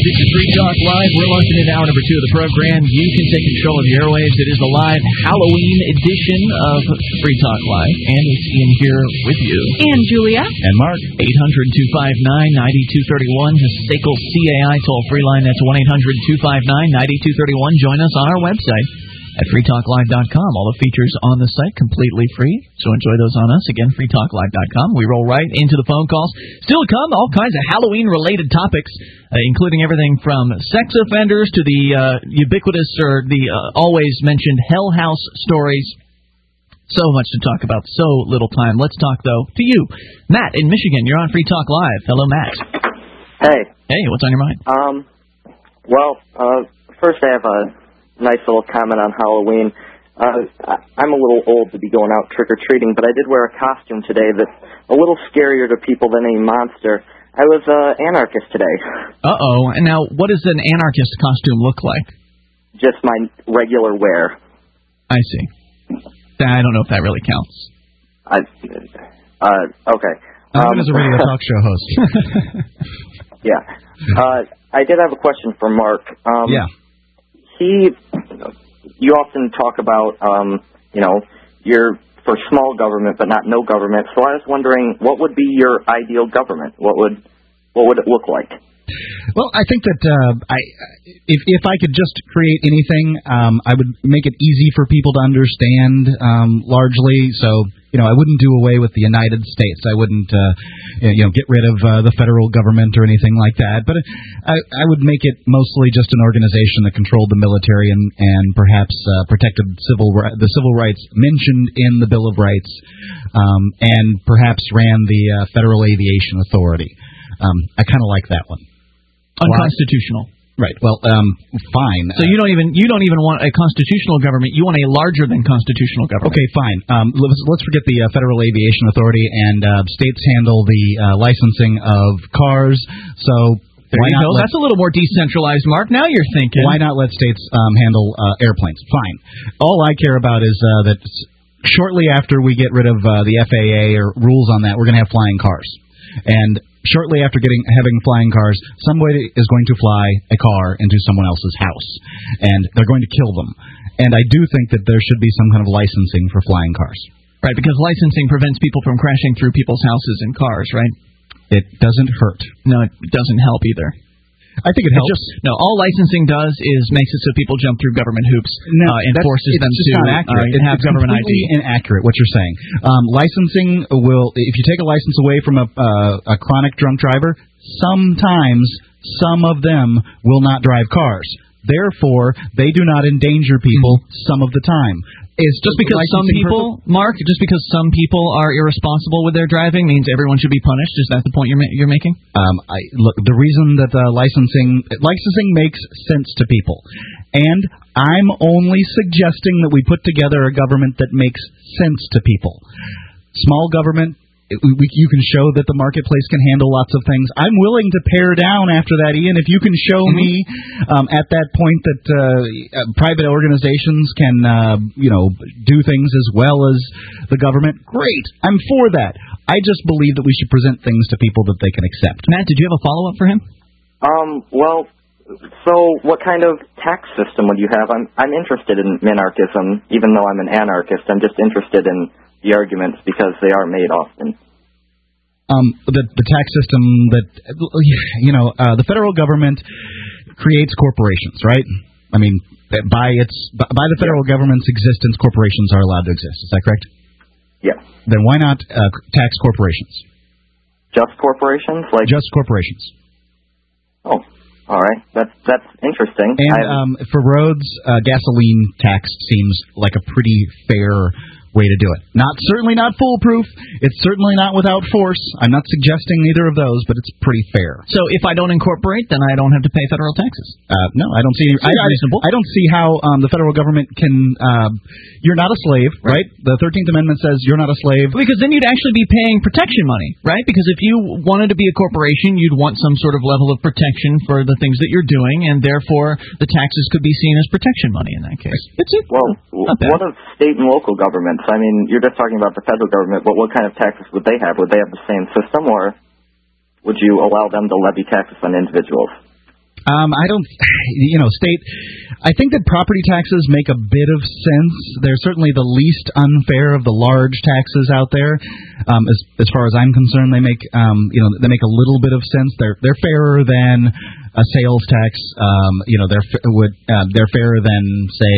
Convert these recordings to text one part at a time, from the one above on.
This is Free Talk Live. We're launching into hour number 2 of the program. You can take control of the airwaves. It is the live Halloween edition of Free Talk Live. And it's Ian here with you. And Julia. And Mark. 800-259-9231. The SACL CAI toll-free line. That's 1-800-259-9231. Join us on our website at freetalklive.com. All the features on the site completely free, so enjoy those on us. Again, freetalklive.com. We roll right into the phone calls. Still to come, all kinds of Halloween-related topics, including everything from sex offenders to the ubiquitous or the always mentioned Hell House stories. So much to talk about, so little time. Let's talk, though, to you. Matt in Michigan, you're on Free Talk Live. Hello, Matt. Hey. Hey, what's on your mind? First I have a nice little comment on Halloween. I'm a little old to be going out trick-or-treating, but I did wear a costume today that's a little scarier to people than a monster. I was an anarchist today. Uh-oh. And now, what does an anarchist costume look like? Just my regular wear. I see. I don't know if that really counts. Okay. I'm as a radio talk show host. Yeah. I did have a question for Mark. Yeah. You often talk about, you're for small government but not no government. So I was wondering, what would be your ideal government? What would it look like? Well, I think that if I could just create anything, I would make it easy for people to understand largely. So, I wouldn't do away with the United States. I wouldn't, get rid of the federal government or anything like that. But I would make it mostly just an organization that controlled the military and perhaps protected the civil rights mentioned in the Bill of Rights, and perhaps ran the Federal Aviation Authority. I kind of like that one. Unconstitutional. Right. Well, fine. So you don't even want a constitutional government. You want a larger than constitutional government. Okay, fine. Let's forget the Federal Aviation Authority, and states handle the licensing of cars. So there you go. That's a little more decentralized, Mark. Now you're thinking. Why not let states handle airplanes? Fine. All I care about is that shortly after we get rid of the FAA or rules on that, we're going to have flying cars. And shortly after having flying cars, somebody is going to fly a car into someone else's house, and they're going to kill them. And I do think that there should be some kind of licensing for flying cars. Right, because licensing prevents people from crashing through people's houses and cars, right? It doesn't hurt. No, it doesn't help either. I think it helps. All licensing does is makes it so people jump through government hoops and forces them to have government ID. It's inaccurate what you're saying. Licensing will, if you take a license away from a chronic drunk driver, sometimes some of them will not drive cars. Therefore, they do not endanger people some of the time. Just because some people, Mark, some people are irresponsible with their driving means everyone should be punished? Is that the point you're making? Look, the reason that licensing makes sense to people, and I'm only suggesting that we put together a government that makes sense to people. Small government, you can show that the marketplace can handle lots of things. I'm willing to pare down after that, Ian. If you can show me at that point that private organizations can, do things as well as the government, great. I'm for that. I just believe that we should present things to people that they can accept. Matt, did you have a follow-up for him? So what kind of tax system would you have? I'm interested in minarchism, even though I'm an anarchist. I'm just interested in the arguments because they are made often. The tax system that, the federal government creates corporations, right? I mean, by the federal government's existence, corporations are allowed to exist. Is that correct? Yeah. Then why not tax corporations? Just corporations? Just corporations. Oh, all right. That's interesting. And for roads, gasoline tax seems like a pretty fair way to do it. Certainly not foolproof. It's certainly not without force. I'm not suggesting either of those, but it's pretty fair. So if I don't incorporate, then I don't have to pay federal taxes? No, I don't see. Reasonable. I don't see how the federal government can. You're not a slave, right? The 13th Amendment says you're not a slave. Because then you'd actually be paying protection money, right? Because if you wanted to be a corporation, you'd want some sort of level of protection for the things that you're doing, and therefore the taxes could be seen as protection money in that case. What of state and local governments? I mean, you're just talking about the federal government, but what kind of taxes would they have? Would they have the same system, or would you allow them to levy taxes on individuals? I don't, I think that property taxes make a bit of sense. They're certainly the least unfair of the large taxes out there. As far as I'm concerned, they make, they make a little bit of sense. They're fairer than a sales tax. They're fairer than, say,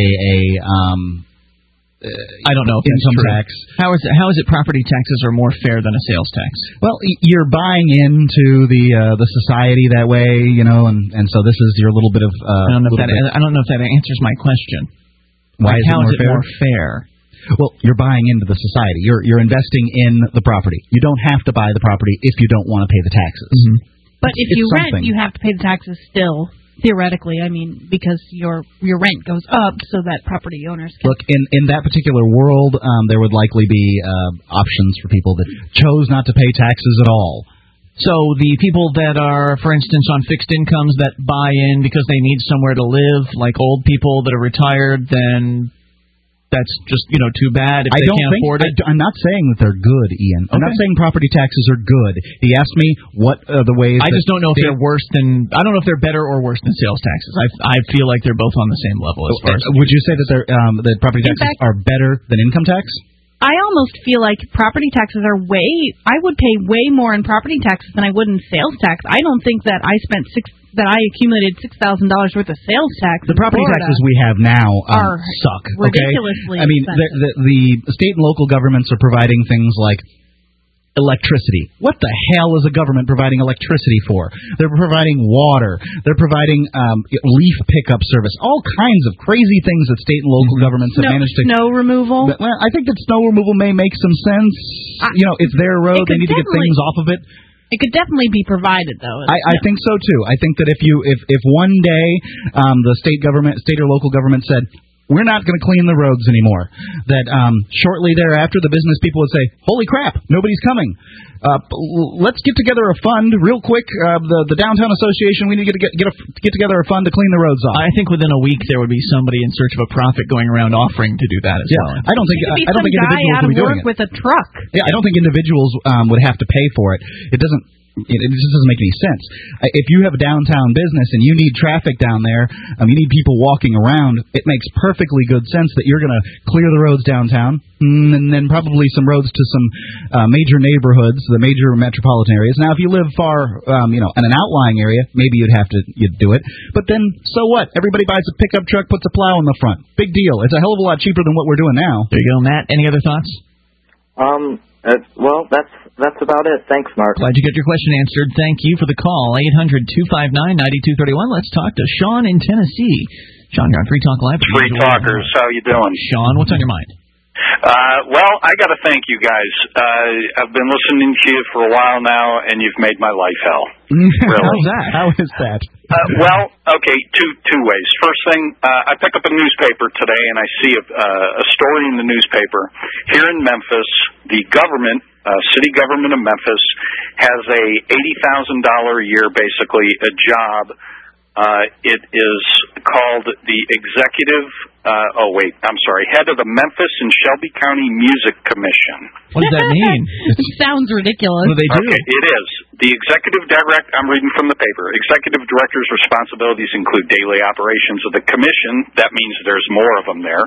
I don't know if income tax. How is it property taxes are more fair than a sales tax? Well, you're buying into the society that way, and so this is your little bit of. I don't know if that answers my question. Why is how it is it more fair? Well, you're buying into the society. You're investing in the property. You don't have to buy the property if you don't want to pay the taxes. Mm-hmm. But if you rent, you have to pay the taxes still. Theoretically, I mean, because your rent goes up, so that property owners can... Look, in that particular world, there would likely be options for people that chose not to pay taxes at all. So the people that are, for instance, on fixed incomes that buy in because they need somewhere to live, like old people that are retired, then that's just, too bad if they can't afford it? I'm not saying that they're good, Ian. I'm not saying property taxes are good. He asked me what the ways... I just don't know if they're worse than... I don't know if they're better or worse than sales taxes. I feel like they're both on the same level as far as... Would you say that that property taxes are better than income tax? I almost feel like property taxes are I would pay way more in property taxes than I would in sales tax. I don't think that I accumulated $6,000 worth of sales tax. The property taxes we have now suck. Ridiculously I mean, the state and local governments are providing things like electricity. What the hell is a government providing electricity for? They're providing water. They're providing leaf pickup service. All kinds of crazy things that state and local governments have managed to... Snow removal? Well, I think that snow removal may make some sense. It's their road. They need to get things off of it. It could definitely be provided, though. I think so, too. I think that if one day the state or local government said, we're not going to clean the roads anymore, that shortly thereafter the business people would say, holy crap, nobody's coming. Let's get together a fund real quick. The Downtown Association, we need to get together a fund to clean the roads off. I think within a week there would be somebody in search of a profit going around offering to do that as well. I don't think individuals would be doing it. With a truck. Yeah, I don't think individuals would have to pay for it. It just doesn't make any sense. If you have a downtown business and you need traffic down there, you need people walking around, it makes perfectly good sense that you're going to clear the roads downtown and then probably some roads to some major neighborhoods, the major metropolitan areas. Now, if you live far, in an outlying area, maybe you'd do it. But then, so what? Everybody buys a pickup truck, puts a plow in the front. Big deal. It's a hell of a lot cheaper than what we're doing now. There you go, Matt. Any other thoughts? Well, that's about it. Thanks, Mark. Glad you got your question answered. Thank you for the call. 800-259-9231. Let's talk to Sean in Tennessee. Sean, you're on Free Talk Live. Free Talkers, how you doing? Sean, what's on your mind? Well, I got to thank you guys. I've been listening to you for a while now, and you've made my life hell. Really. How's that? How is that? Well, okay, two ways. First thing, I pick up a newspaper today, and I see a story in the newspaper. Here in Memphis, the government, city government of Memphis, has a $80,000 a year, basically, a job. It is called the executive, head of the Memphis and Shelby County Music Commission. What does that mean? It sounds ridiculous. What do they do? Okay, it is. The executive director, I'm reading from the paper, executive director's responsibilities include daily operations of the commission. That means there's more of them there.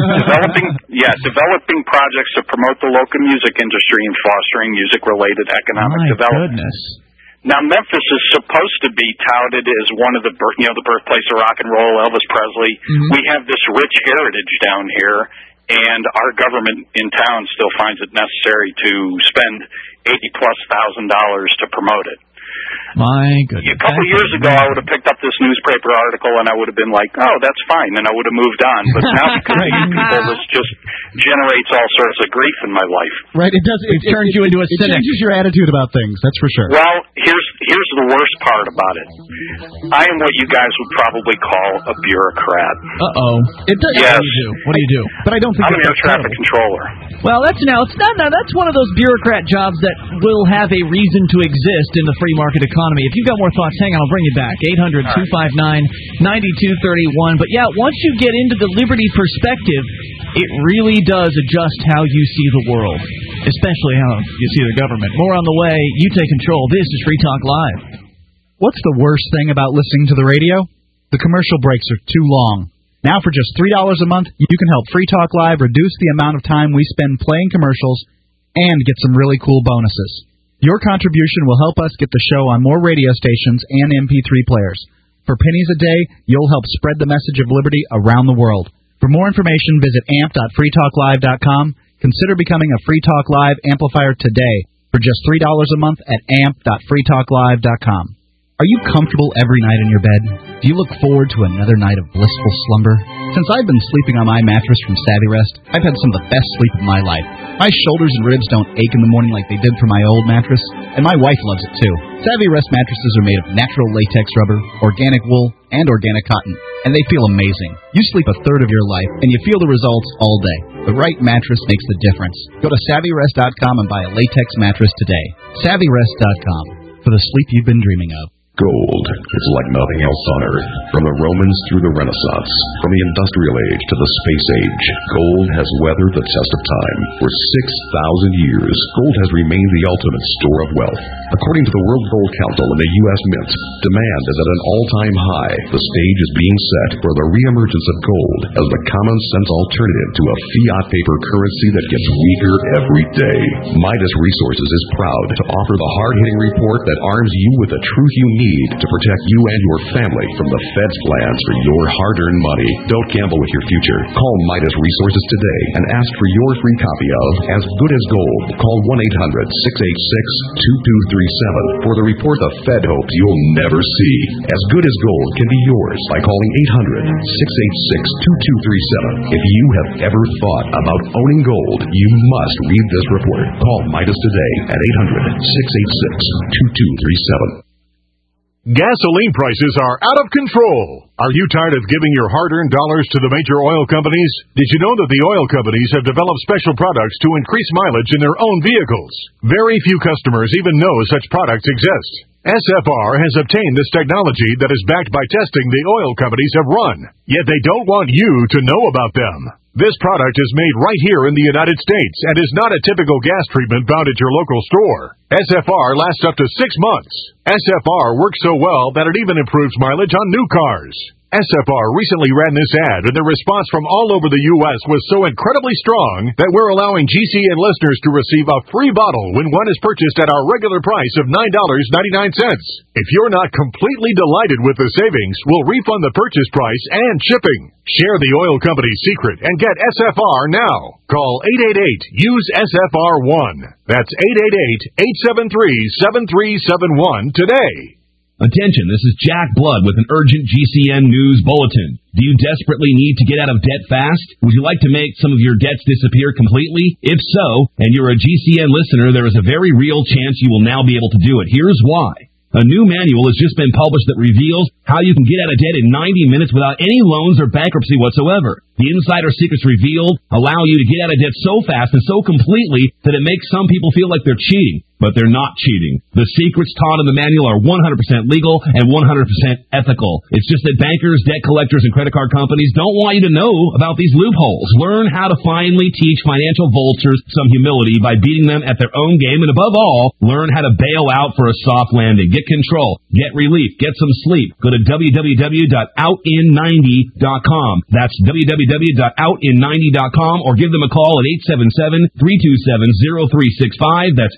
Developing projects to promote the local music industry and fostering music-related economic development. Goodness. Now, Memphis is supposed to be touted as one of the birthplace of rock and roll, Elvis Presley. Mm-hmm. We have this rich heritage down here, and our government in town still finds it necessary to spend $80,000+ to promote it. My goodness. A couple of years ago, I would have picked up this newspaper article, and I would have been like, oh, that's fine, and I would have moved on. But now, because of these people, this just generates all sorts of grief in my life. Right, it does. It turns you into a cynic. It changes your attitude about things, that's for sure. Well, here's the worst part about it. I am what you guys would probably call a bureaucrat. Uh-oh. It does. Yes. What do you do? But I don't think I'm an air traffic controller. Well, that's one of those bureaucrat jobs that will have a reason to exist in the free market economy. If you've got more thoughts, hang on, I'll bring you back. 800-259-9231. But yeah, once you get into the liberty perspective, it really does adjust how you see the world, especially how you see the government. More on the way. You take control. This is Free Talk Live. What's the worst thing about listening to the radio? The commercial breaks are too long. Now for just $3 a month, you can help Free Talk Live reduce the amount of time we spend playing commercials and get some really cool bonuses. Your contribution will help us get the show on more radio stations and MP3 players. For pennies a day, you'll help spread the message of liberty around the world. For more information, visit amp.freetalklive.com. Consider becoming a Free Talk Live amplifier today for just $3 a month at amp.freetalklive.com. Are you comfortable every night in your bed? Do you look forward to another night of blissful slumber? Since I've been sleeping on my mattress from Savvy Rest, I've had some of the best sleep of my life. My shoulders and ribs don't ache in the morning like they did for my old mattress, and my wife loves it too. Savvy Rest mattresses are made of natural latex rubber, organic wool, and organic cotton, and they feel amazing. You sleep a third of your life, and you feel the results all day. The right mattress makes the difference. Go to SavvyRest.com and buy a latex mattress today. SavvyRest.com, for the sleep you've been dreaming of. Gold is like nothing else on Earth. From the Romans through the Renaissance, from the Industrial Age to the Space Age, gold has weathered the test of time. For 6,000 years, gold has remained the ultimate store of wealth. According to the World Gold Council and the U.S. Mint, demand is at an all-time high. The stage is being set for the reemergence of gold as the common-sense alternative to a fiat paper currency that gets weaker every day. Midas Resources is proud to offer the hard-hitting report that arms you with the truth you need to protect you and your family from the Fed's plans for your hard-earned money. Don't gamble with your future. Call Midas Resources today and ask for your free copy of As Good as Gold. Call 1-800-686-2237 for the report the Fed hopes you'll never see. As Good as Gold can be yours by calling 800-686-2237. If you have ever thought about owning gold, you must read this report. Call Midas today at 800-686-2237. Gasoline prices are out of control. Are you tired of giving your hard-earned dollars to the major oil companies? Did you know that the oil companies have developed special products to increase mileage in their own vehicles? Very few customers even know such products exist. SFR has obtained this technology that is backed by testing the oil companies have run, yet they don't want you to know about them. This product is made right here in the United States and is not a typical gas treatment found at your local store. SFR lasts up to 6 months. SFR works so well that it even improves mileage on new cars. SFR recently ran this ad, and the response from all over the U.S. was so incredibly strong that we're allowing GCN listeners to receive a free bottle when one is purchased at our regular price of $9.99. If you're not completely delighted with the savings, we'll refund the purchase price and shipping. Share the oil company's secret and get SFR now. Call 888-USE-SFR1. That's 888-873-7371 today. Attention, this is Jack Blood with an urgent GCN news bulletin. Do you desperately need to get out of debt fast? Would you like to make some of your debts disappear completely? If so, and you're a GCN listener, there is a very real chance you will now be able to do it. Here's why. A new manual has just been published that reveals how you can get out of debt in 90 minutes without any loans or bankruptcy whatsoever. The insider secrets revealed allow you to get out of debt so fast and so completely that it makes some people feel like they're cheating. But they're not cheating. The secrets taught in the manual are 100% legal and 100% ethical. It's just that bankers, debt collectors, and credit card companies don't want you to know about these loopholes. Learn how to finally teach financial vultures some humility by beating them at their own game. And above all, learn how to bail out for a soft landing. Get control. Get relief. Get some sleep. Go to www.outin90.com. That's www.outin90.com, or give them a call at 877-327-0365. That's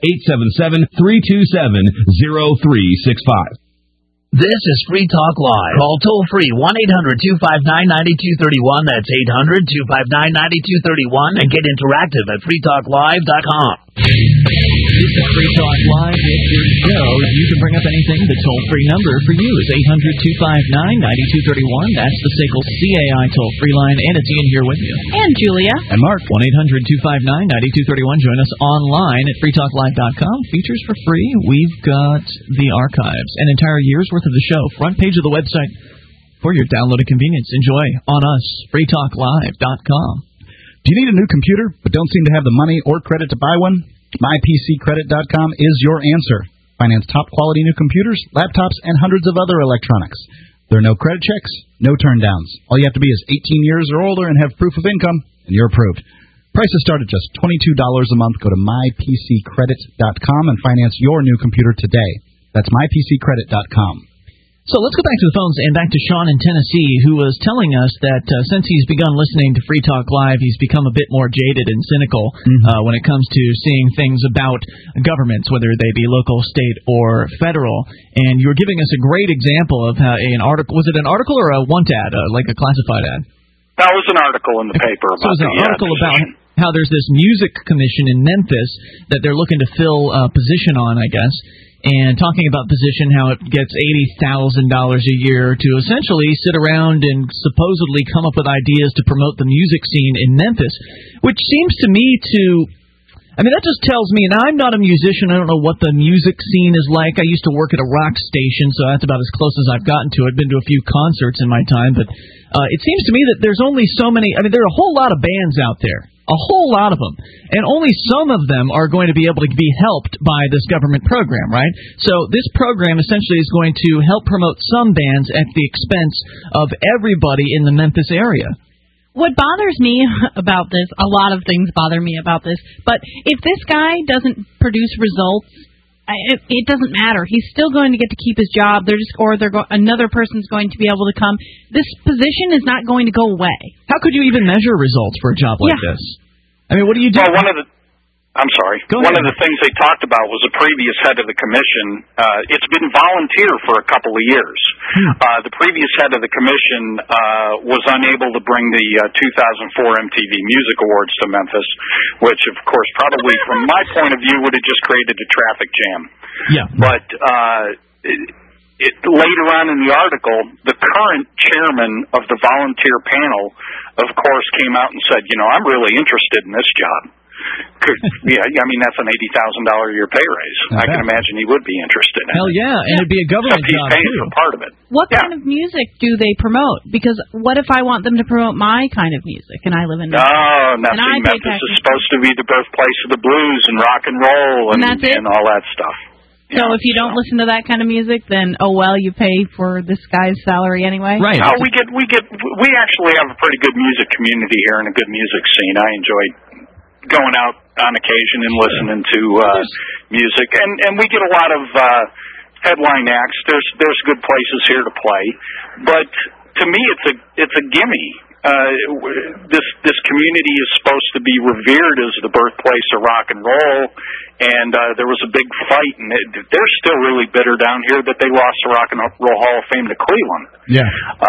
877-327-0365. This is Free Talk Live. Call toll-free 1-800-259-9231. That's 800-259-9231. And get interactive at freetalklive.com. This is Free Talk Live. It's your show. You can bring up anything. The toll-free number for you is 800-259-9231. That's the SACL CAI toll-free line. And it's Ian here with you. And Julia. And Mark. 1-800-259-9231. Join us online at freetalklive.com. Features for free. We've got the archives. An entire year's worth of the show. Front page of the website for your downloaded convenience. Enjoy on us. freetalklive.com. Do you need a new computer but don't seem to have the money or credit to buy one? MyPCCredit.com is your answer. Finance top-quality new computers, laptops, and hundreds of other electronics. There are no credit checks, no turndowns. All you have to be is 18 years or older and have proof of income, and you're approved. Prices start at just $22 a month. Go to MyPCCredit.com and finance your new computer today. That's mypccredit.com. So let's go back to the phones and back to Sean in Tennessee, who was telling us that since he's begun listening to Free Talk Live, he's become a bit more jaded and cynical when it comes to seeing things about governments, whether they be local, state, or federal. And you were giving us a great example of how an article. Was it an article or a want ad, like a classified ad? That was an article in the paper about so it was an article about how there's this music commission in Memphis that they're looking to fill a position on, I guess. And talking about position, how it gets $80,000 a year to essentially sit around and supposedly come up with ideas to promote the music scene in Memphis, which seems to me to, I mean, that just tells me, and I'm not a musician, I don't know what the music scene is like. I used to work at a rock station, so that's about as close as I've gotten to it. I've been to a few concerts in my time, but it seems to me that there's only so many, I mean, there are a whole lot of bands out there. A whole lot of them. And only some of them are going to be able to be helped by this government program, right? So this program essentially is going to help promote some bands at the expense of everybody in the Memphis area. What bothers me about this, a lot of things bother me about this, but if this guy doesn't produce results, it doesn't matter. He's still going to get to keep his job. Another person's going to be able to come. This position is not going to go away. How could you even measure results for a job like this? I mean, what do you do? Well, one of the things they talked about was the previous head of the commission. It's been volunteer for a couple of years. The previous head of the commission was unable to bring the 2004 MTV Music Awards to Memphis, which, of course, probably from my point of view would have just created a traffic jam. Yeah. But later on in the article, the current chairman of the volunteer panel, of course, came out and said, I'm really interested in this job. Yeah, I mean, that's an $80,000 a year pay raise. I can imagine he would be interested in it. Hell yeah, and it'd be a government job, he's paying for part of it. What kind of music do they promote? Because what if I want them to promote my kind of music, and I live in Memphis? Memphis is supposed to be the birthplace of the blues and rock and roll and all that stuff. So if you don't listen to that kind of music, then you pay for this guy's salary anyway. Right. No, we actually have a pretty good music community here and a good music scene. I enjoy going out on occasion and listening to music, and we get a lot of headline acts. There's good places here to play, but to me it's a gimme. This community is supposed to be revered as the birthplace of rock and roll, and there was a big fight, and they're still really bitter down here that they lost the Rock and Roll Hall of Fame to Cleveland. Yeah.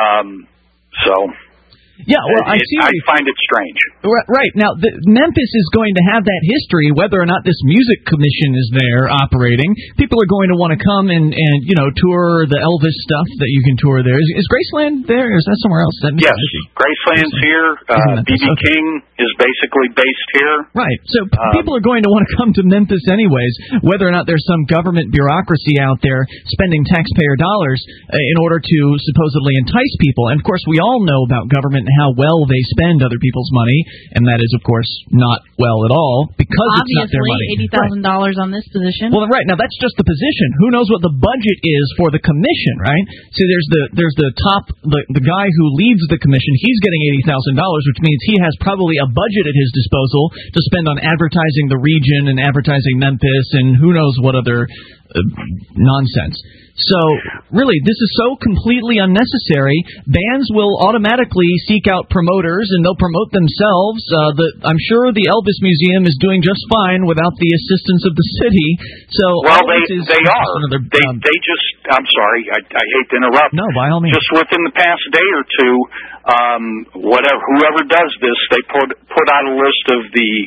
Yeah, well, I find it strange. Right. Now, Memphis is going to have that history, whether or not this music commission is there operating. People are going to want to come and tour the Elvis stuff that you can tour there. Is Graceland there, or is that somewhere else? Yes, Graceland's here. B.B. King is basically based here. Right. So people are going to want to come to Memphis anyways, whether or not there's some government bureaucracy out there spending taxpayer dollars in order to supposedly entice people. And, of course, we all know about government and how well they spend other people's money, and that is, of course, not well at all, because it's not their money. Obviously, $80,000 on this position. Well, right. Now, that's just the position. Who knows what the budget is for the commission, right? See, there's the top, the guy who leads the commission, he's getting $80,000, which means he has probably a budget at his disposal to spend on advertising the region and advertising Memphis and who knows what other nonsense. So, really, this is so completely unnecessary. Bands will automatically seek out promoters, and they'll promote themselves. I'm sure the Elvis Museum is doing just fine without the assistance of the city. So, well, they are. They just. I'm sorry, I hate to interrupt. No, by all means. Just within the past day or two, whoever does this, they put out a list of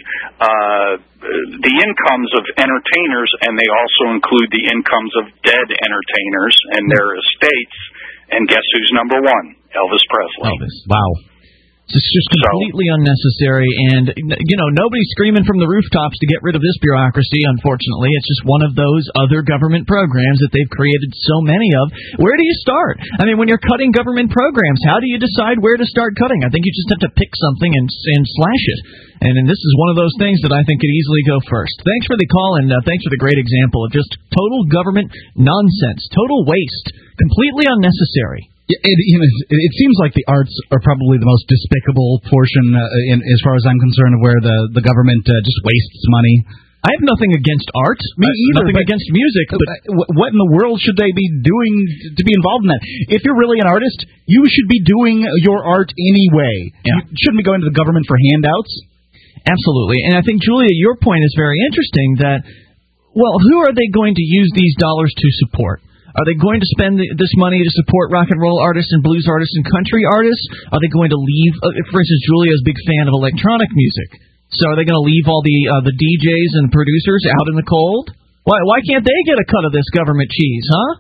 the incomes of entertainers, and they also include the incomes of dead entertainers and their estates. And guess who's number one? Elvis Presley. Elvis. Wow. It's just completely unnecessary, and, nobody's screaming from the rooftops to get rid of this bureaucracy, unfortunately. It's just one of those other government programs that they've created so many of. Where do you start? I mean, when you're cutting government programs, how do you decide where to start cutting? I think you just have to pick something and slash it. And this is one of those things that I think could easily go first. Thanks for the call, and thanks for the great example of just total government nonsense, total waste, completely unnecessary. It seems like the arts are probably the most despicable portion, as far as I'm concerned, of where the government just wastes money. I have nothing against art. Me either. Nothing against music. But what in the world should they be doing to be involved in that? If you're really an artist, you should be doing your art anyway. Yeah. You shouldn't be going to the government for handouts. Absolutely. And I think, Julia, your point is very interesting that, well, who are they going to use these dollars to support? Are they going to spend this money to support rock and roll artists and blues artists and country artists? Are they going to leave, for instance, Julia is a big fan of electronic music. So are they going to leave all the DJs and producers out in the cold? Why can't they get a cut of this government cheese, huh?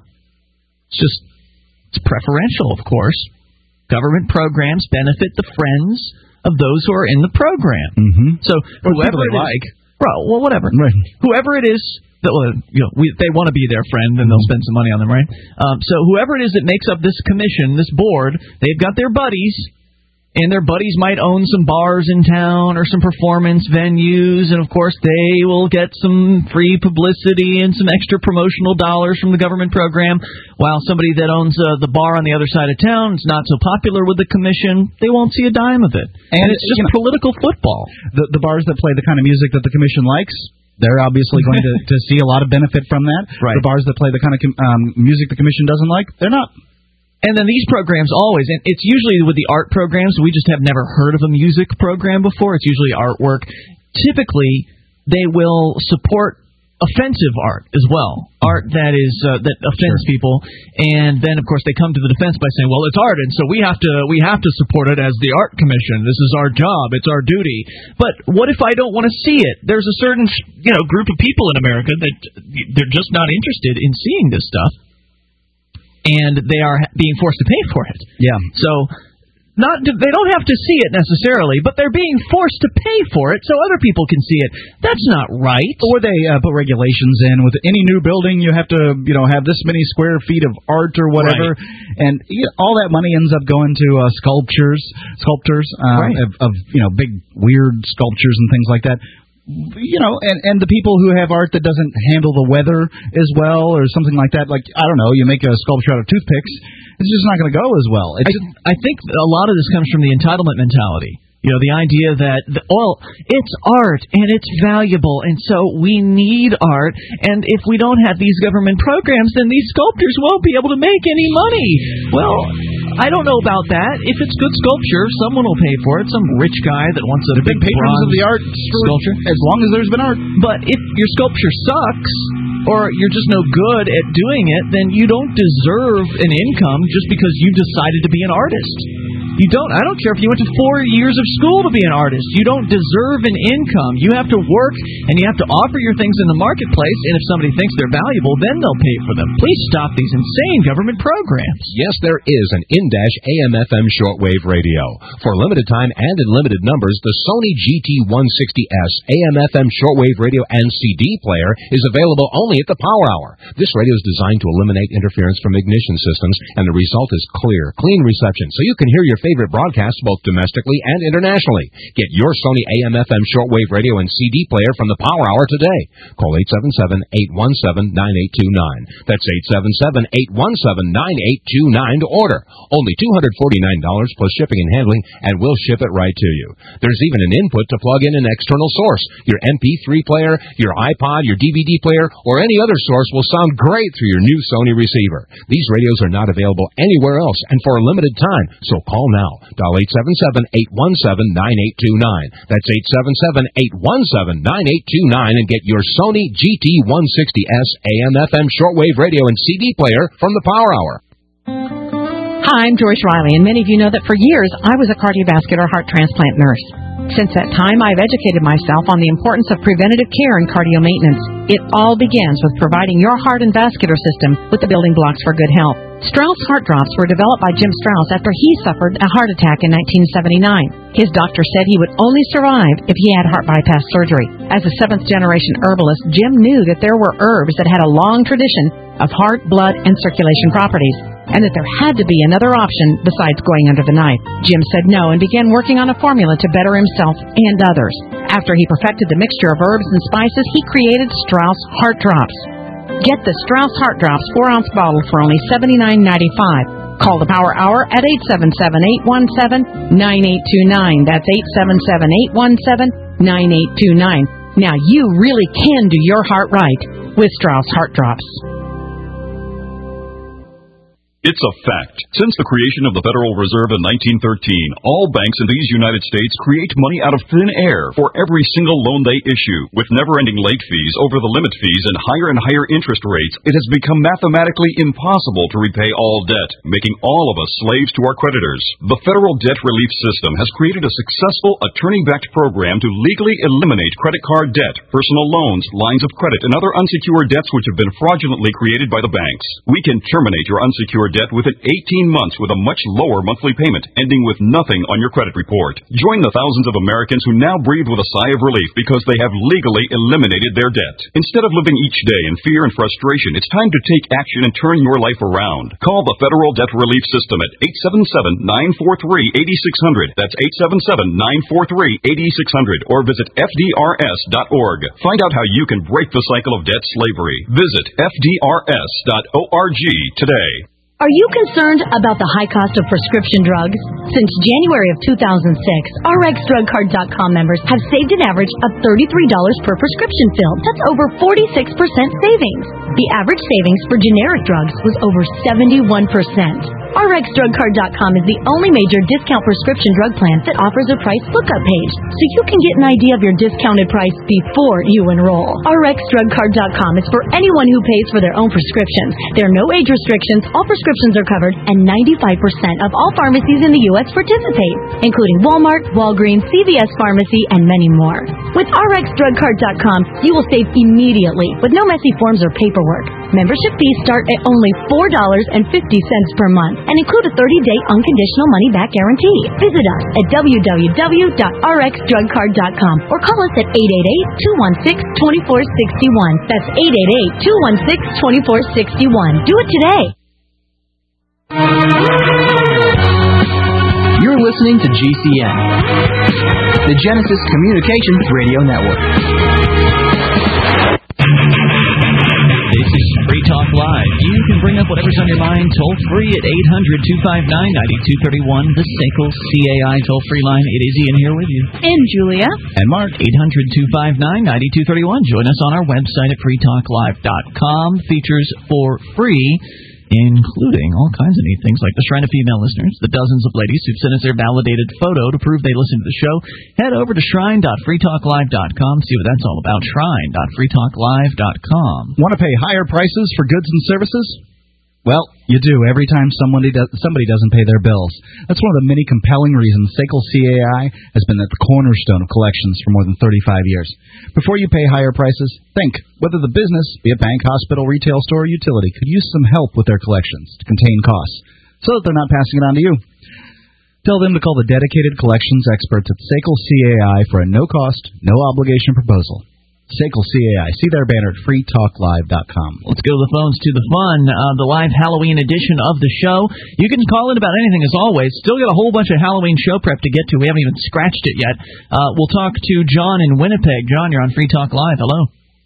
It's preferential, of course. Government programs benefit the friends of those who are in the program. Mm-hmm. So whoever it is, well, whatever. Right. Whoever it is, they want to be their friend, and they'll spend some money on them, right? So whoever it is that makes up this commission, this board, they've got their buddies. And their buddies might own some bars in town or some performance venues, and of course they will get some free publicity and some extra promotional dollars from the government program, while somebody that owns the bar on the other side of town is not so popular with the commission, they won't see a dime of it. And it's just political football. The bars that play the kind of music that the commission likes, they're obviously going to see a lot of benefit from that. Right. The bars that play the kind of music the commission doesn't like, they're not. And then these programs always, and it's usually with the art programs, we just have never heard of a music program before. It's usually artwork. Typically, they will support offensive art as well, art that is that offends people. And then, of course, they come to the defense by saying, well, it's art, and so we have to support it as the art commission. This is our job. It's our duty. But what if I don't want to see it? There's a certain group of people in America that they're just not interested in seeing this stuff. And they are being forced to pay for it. Yeah. So they don't have to see it necessarily, but they're being forced to pay for it so other people can see it. That's not right. Or they put regulations in with any new building. You have to have this many square feet of art or whatever, right. And all that money ends up going to sculptors right. of big weird sculptures and things like that. And the people who have art that doesn't handle the weather as well or something like that, like, I don't know, you make a sculpture out of toothpicks, it's just not going to go as well. I think a lot of this comes from the entitlement mentality. The idea that it's art and it's valuable, and so we need art, and if we don't have these government programs, then these sculptors won't be able to make any money. Well, I don't know about that. If it's good sculpture, someone will pay for it. Some rich guy that wants a big patrons of the art sculpture, as long as there's been art. But if your sculpture sucks, or you're just no good at doing it, then you don't deserve an income just because you decided to be an artist. You don't. I don't care if you went to 4 years of school to be an artist. You don't deserve an income. You have to work, and you have to offer your things in the marketplace, and if somebody thinks they're valuable, then they'll pay for them. Please stop these insane government programs. Yes, there is an in-AM/FM shortwave radio. For limited time and in limited numbers, the Sony GT160S AM/FM shortwave radio and CD player is available only at the Power Hour. This radio is designed to eliminate interference from ignition systems, and the result is clear, clean reception, so you can hear your favorite broadcasts both domestically and internationally. Get your Sony AM/FM shortwave radio and CD player from the Power Hour today. Call 877-817-9829. That's 877-817-9829 to order. Only $249 plus shipping and handling, and we'll ship it right to you. There's even an input to plug in an external source. Your MP3 player, your iPod, your DVD player, or any other source will sound great through your new Sony receiver. These radios are not available anywhere else and for a limited time, so call now. Dial 877-817-9829. That's 877-817-9829 and get your Sony GT160S AM/FM shortwave radio and CD player from the Power Hour. Hi, I'm Joyce Riley, and many of you know that for years I was a cardiovascular heart transplant nurse. Since that time, I've educated myself on the importance of preventative care and cardio maintenance. It all begins with providing your heart and vascular system with the building blocks for good health. Strauss Heart Drops were developed by Jim Strauss after he suffered a heart attack in 1979. His doctor said he would only survive if he had heart bypass surgery. As a seventh-generation herbalist, Jim knew that there were herbs that had a long tradition of heart, blood, and circulation properties, and that there had to be another option besides going under the knife. Jim said no and began working on a formula to better himself and others. After he perfected the mixture of herbs and spices, he created Strauss Heart Drops. Get the Strauss Heart Drops 4-ounce bottle for only $79.95. Call the Power Hour at 877-817-9829. That's 877-817-9829. Now you really can do your heart right with Strauss Heart Drops. It's a fact. Since the creation of the Federal Reserve in 1913, all banks in these United States create money out of thin air for every single loan they issue. With never-ending late fees, over-the-limit fees, and higher interest rates, it has become mathematically impossible to repay all debt, making all of us slaves to our creditors. The Federal Debt Relief System has created a successful attorney-backed program to legally eliminate credit card debt, personal loans, lines of credit, and other unsecured debts which have been fraudulently created by the banks. We can terminate your unsecured debt within 18 months with a much lower monthly payment, ending with nothing on your credit report. Join the thousands of Americans who now breathe with a sigh of relief because they have legally eliminated their debt. Instead of living each day in fear and frustration, it's time to take action and turn your life around. Call the Federal Debt Relief System at 877-943-8600. That's 877-943-8600. Or visit FDRS.org. Find out how you can break the cycle of debt slavery. Visit FDRS.org today. Are you concerned about the high cost of prescription drugs? Since January of 2006, RxDrugCard.com members have saved an average of $33 per prescription fill. That's over 46% savings. The average savings for generic drugs was over 71%. RxDrugCard.com is the only major discount prescription drug plan that offers a price lookup page, so you can get an idea of your discounted price before you enroll. RxDrugCard.com is for anyone who pays for their own prescriptions. There are no age restrictions, all prescriptions are covered, and 95% of all pharmacies in the U.S. participate, including Walmart, Walgreens, CVS Pharmacy, and many more. With RxDrugCard.com, you will save immediately with no messy forms or paperwork. Membership fees start at only $4.50 per month and include a 30-day unconditional money-back guarantee. Visit us at www.rxdrugcard.com or call us at 888-216-2461. That's 888-216-2461. Do it today. You're listening to GCN, the Genesis Communications Radio Network. This is Free Talk Live. You can bring up whatever's on your mind toll-free at 800-259-9231, the SACL CAI toll-free line. It is Ian here with you. And Julia. And Mark, 800-259-9231. Join us on our website at freetalklive.com. Features for free, including all kinds of neat things like the Shrine of Female Listeners, the dozens of ladies who've sent us their validated photo to prove they listen to the show. Head over to shrine.freetalklive.com, see what that's all about, shrine.freetalklive.com. Want to pay higher prices for goods and services? Well, you do every time somebody doesn't pay their bills. That's one of the many compelling reasons SACL CAI has been at the cornerstone of collections for more than 35 years. Before you pay higher prices, think whether the business, be it bank, hospital, retail store, or utility, could use some help with their collections to contain costs so that they're not passing it on to you. Tell them to call the dedicated collections experts at SACL CAI for a no-cost, no-obligation proposal. SACL CAI. See their banner at freetalklive.com. Let's go to the phones to the fun, the live Halloween edition of the show. You can call in about anything as always. Still got a whole bunch of Halloween show prep to get to. We haven't even scratched it yet. We'll talk to John in Winnipeg. John, you're on Free Talk Live. Hello.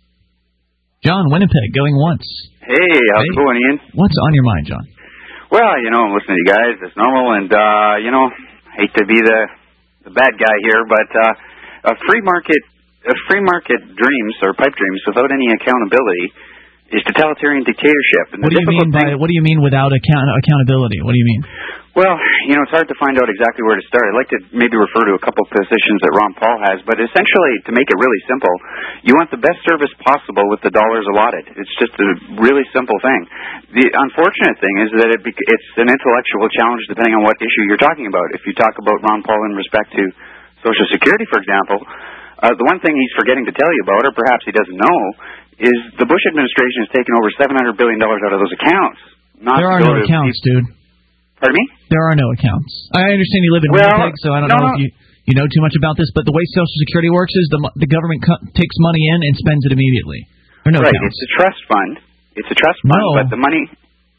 John, Winnipeg, going once. Hey, how's it going, Ian? What's on your mind, John? Well, I'm listening to you guys. It's normal, and, hate to be the bad guy here, but a free market dreams or pipe dreams without any accountability is totalitarian dictatorship. And what do you mean without accountability? What do you mean? Well, it's hard to find out exactly where to start. I'd like to maybe refer to a couple of positions that Ron Paul has, but essentially, to make it really simple, you want the best service possible with the dollars allotted. It's just a really simple thing. The unfortunate thing is that it's an intellectual challenge depending on what issue you're talking about. If you talk about Ron Paul in respect to Social Security, for example, the one thing he's forgetting to tell you about, or perhaps he doesn't know, is the Bush administration has taken over $700 billion out of those accounts. There are no accounts, dude. Pardon me? There are no accounts. I understand you live in Winnipeg, so I don't know if you know too much about this, but the way Social Security works is the government takes money in and spends it immediately. There are no accounts. It's a trust fund. It's a trust fund, but the money...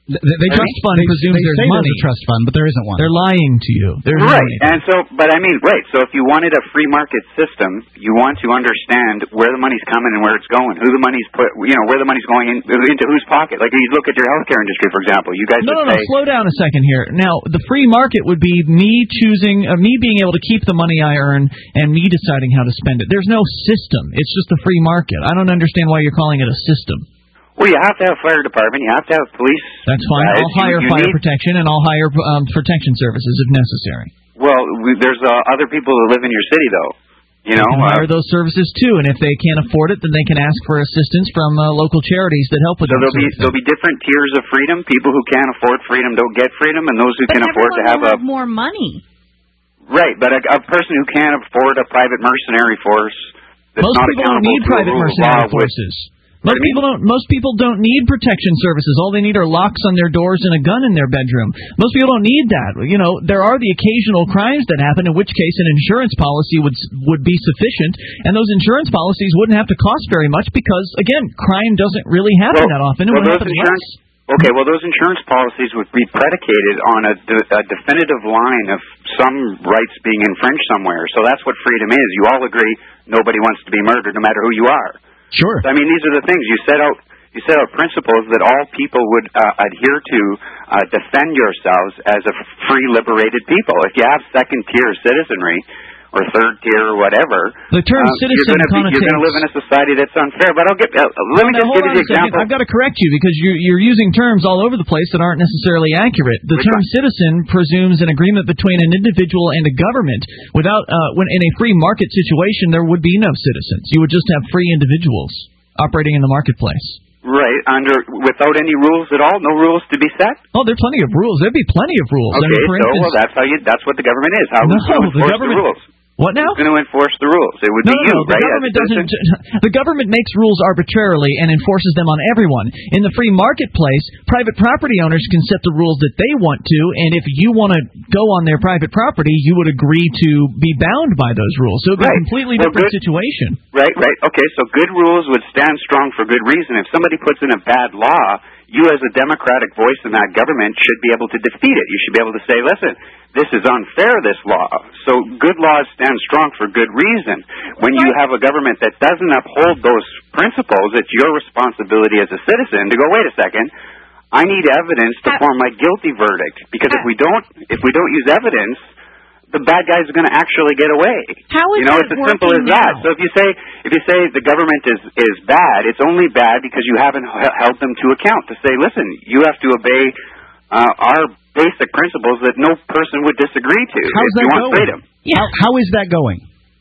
Trust fund presumes they there's say money. There's a trust fund, but there isn't one. They're lying to you. Right, and so, but I mean, right. So if you wanted a free market system, you want to understand where the money's coming and where it's going, who the money's put, where the money's going into whose pocket. Like you look at your healthcare industry, for example. You guys No, say, slow down a second here. Now, the free market would be me choosing, me being able to keep the money I earn and me deciding how to spend it. There's no system. It's just a free market. I don't understand why you're calling it a system. Well, you have to have fire department. You have to have police. That's fine. I'll hire fire protection, and I'll hire protection services if necessary. Well, there's other people that live in your city, though. You know, hire those services too, and if they can't afford it, then they can ask for assistance from local charities that help with. So there'll be different tiers of freedom. People who can't afford freedom don't get freedom, and those who can afford to have more money. Right, but a person who can't afford a private mercenary force that's most not people don't accountable need to private a rule of mercenary law forces. Most people don't need protection services. All they need are locks on their doors and a gun in their bedroom. Most people don't need that. You know, there are the occasional crimes that happen, in which case an insurance policy would be sufficient, and those insurance policies wouldn't have to cost very much because, again, crime doesn't really happen that often. And Okay, well, those insurance policies would be predicated on a definitive line of some rights being infringed somewhere. So that's what freedom is. You all agree nobody wants to be murdered, no matter who you are. Sure. I mean, these are the things you set out principles that all people would adhere to, defend yourselves as a free, liberated people. If you have second-tier citizenry or third-tier or whatever, the term citizen you're going to live in a society that's unfair. But let me just give you the example. I've got to correct you because you're using terms all over the place that aren't necessarily accurate. The term citizen presumes an agreement between an individual and a government. Without when in a free market situation, there would be no citizens. You would just have free individuals operating in the marketplace. Right, without any rules at all, no rules to be set. Oh, there are plenty of rules. There'd be plenty of rules. Okay, I mean, for instance, that's what the government is. How no, the government. The rules? What now? Who's going to enforce the rules? It would be you, right? The government makes rules arbitrarily and enforces them on everyone. In the free marketplace, private property owners can set the rules that they want to, and if you want to go on their private property, you would agree to be bound by those rules. So it's a completely different situation. Right. Okay, so good rules would stand strong for good reason. If somebody puts in a bad law, you as a democratic voice in that government should be able to defeat it. You should be able to say, listen, this is unfair, this law. So good laws stand strong for good reason. When you have a government that doesn't uphold those principles, it's your responsibility as a citizen to go, wait a second, I need evidence to form my guilty verdict. Because if we don't use evidence, the bad guys are going to actually get away. How is it's as simple as that. So if you say the government is bad, it's only bad because you haven't held them to account to say, listen, you have to obey our basic principles that no person would disagree to. How's if that you want going? freedom. Yeah. How is that going?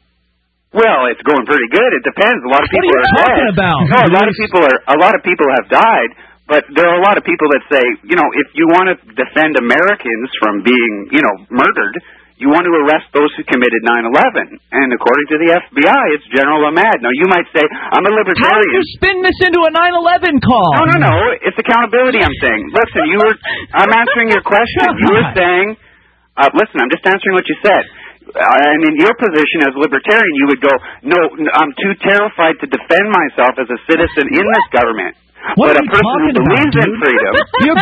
Well, it's going pretty good. It depends. A lot of people are dead. About? No, a lot of people have died. But there are a lot of people that say, if you want to defend Americans from being, murdered, you want to arrest those who committed 9/11. And according to the FBI, it's General Ahmad. Now, you might say, I'm a libertarian. How did you spin this into a 9/11 call? No. It's accountability, I'm saying. Listen, I'm answering your question. You were saying, listen, I'm just answering what you said. And in your position as a libertarian, you would go, no, I'm too terrified to defend myself as a citizen in this government. What but a person who believes in freedom,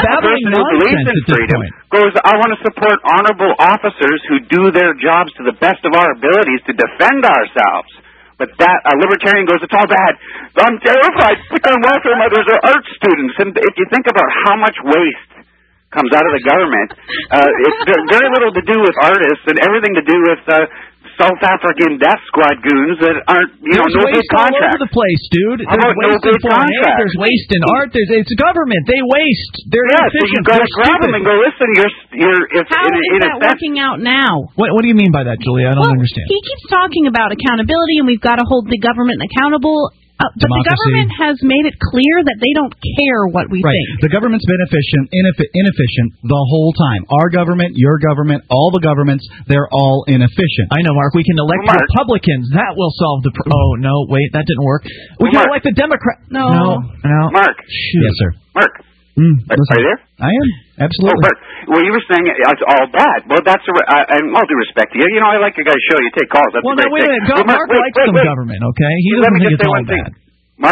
goes, I want to support honorable officers who do their jobs to the best of our abilities to defend ourselves. But a libertarian goes, it's all bad. I'm terrified. Put on welfare mothers or art students. And if you think about how much waste comes out of the government, it's very little to do with artists and everything to do with South African death squad goons that aren't, no good contracts. All over the place, dude. There's waste in foreign aid, there's waste in art. It's government. They waste. They're inefficient. So you've got to grab them and go, listen, How is that working out now? What do you mean by that, Julie? I don't understand. He keeps talking about accountability, and we've got to hold the government accountable. But the government has made it clear that they don't care what we think. The government's been inefficient the whole time. Our government, your government, all the governments, they're all inefficient. I know, Mark. We can elect Republicans. That will solve the oh, no, wait, that didn't work. We can elect the Democrat. No. Mark. Shoot. Yes, sir. Mark. Are you there? I am. Absolutely. Well, you were saying it's all bad. Well, that's and all due respect to you. I like a guy show you take calls. That's wait a minute. Mark likes some government, okay? He doesn't think it's all bad. Mark,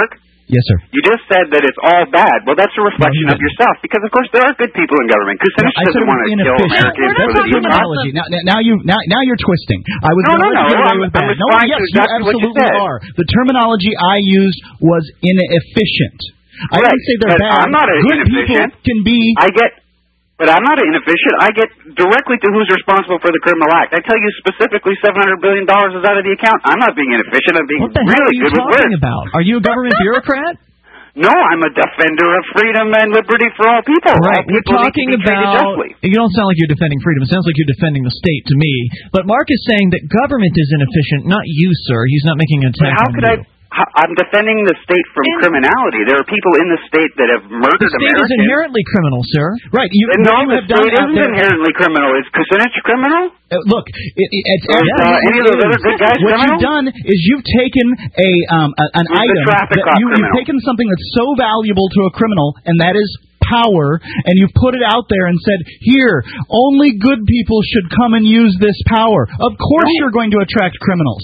Yes, sir. You just said that it's all bad. Well, that's a reflection of yourself, because of course there are good people in government. Kucinich doesn't want to kill Americans for the terminology. Now you're twisting. I was going to get away with bad. No, yes, you absolutely are. The terminology I used was inefficient. I didn't say they're bad. I'm not good inefficient. People can be. But I'm not inefficient. I get directly to who's responsible for the criminal act. I tell you specifically $700 billion is out of the account. I'm not being inefficient. I'm being really good with words. What the hell are you talking about? Are you a government bureaucrat? No, I'm a defender of freedom and liberty for all people. Right. We're talking about... You don't sound like you're defending freedom. It sounds like you're defending the state to me. But Mark is saying that government is inefficient, not you, sir. He's not making an attack on you. I'm defending the state from criminality. There are people in the state that have murdered Americans. The state is inherently criminal, sir. Right. The state isn't inherently criminal. Is Kucinich criminal? Look, any of those other good guys what criminal? You've done is you've taken an item. You've taken something that's so valuable to a criminal, and that is power, and you put it out there and said, here, only good people should come and use this power. Of course you're going to attract criminals.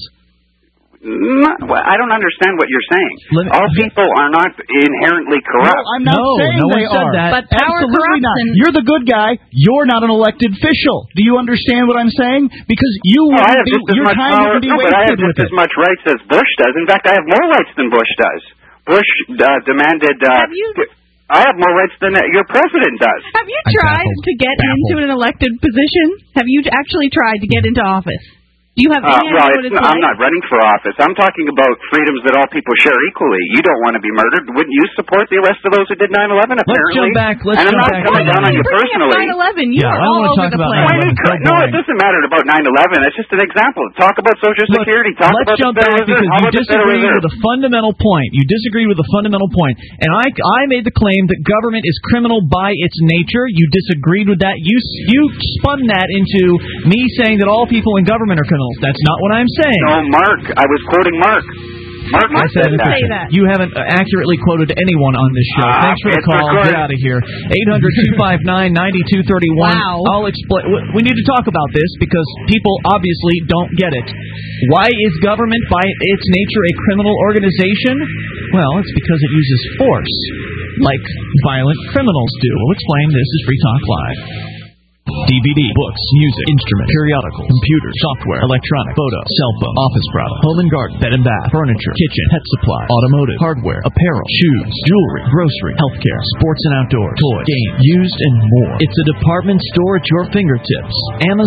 I don't understand what you're saying. All people are not inherently corrupt. No, I'm not saying they are. That. But power absolutely corrupts. Not. You're the good guy. You're not an elected official. Do you understand what I'm saying? Because your time wouldn't be wasted. But I have just as much rights as Bush does. In fact, I have more rights than Bush does. Bush demanded... I have more rights than your president does. Have you tried to get into an elected position? Have you actually tried to get into office? You have any idea what it's like? I'm not running for office. I'm talking about freedoms that all people share equally. You don't want to be murdered. Wouldn't you support the arrest of those who did 9/11? Apparently. Let's jump back. And I'm not coming down on you personally. 9/11. You are all over the place. No, it doesn't matter about 9/11. It's just an example. Talk about Social Security. Talk about the Federal Reserve. You disagree with a fundamental point. You disagree with a fundamental point. And I made the claim that government is criminal by its nature. You disagreed with that. You spun that into me saying that all people in government are criminals. That's not what I'm saying. No, Mark. I was quoting Mark. Mark said that. You haven't accurately quoted anyone on this show. Thanks for the call. Get out of here. 800-259-9231. Wow. I'll explain. We need to talk about this because people obviously don't get it. Why is government by its nature a criminal organization? Well, it's because it uses force, like violent criminals do. We'll explain. This is Free Talk Live. DVD, books, music, instruments, periodicals, computers, software, electronic, photo, cell phone, office product, home and garden, bed and bath, furniture, kitchen, pet supply, automotive, hardware, apparel, shoes, jewelry, grocery, healthcare, sports and outdoors, toys, games, used, and more. It's a department store at your fingertips.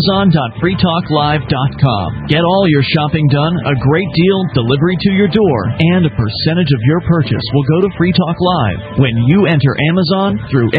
Amazon.freetalklive.com. Get all your shopping done, a great deal, delivery to your door, and a percentage of your purchase will go to Free Talk Live when you enter Amazon through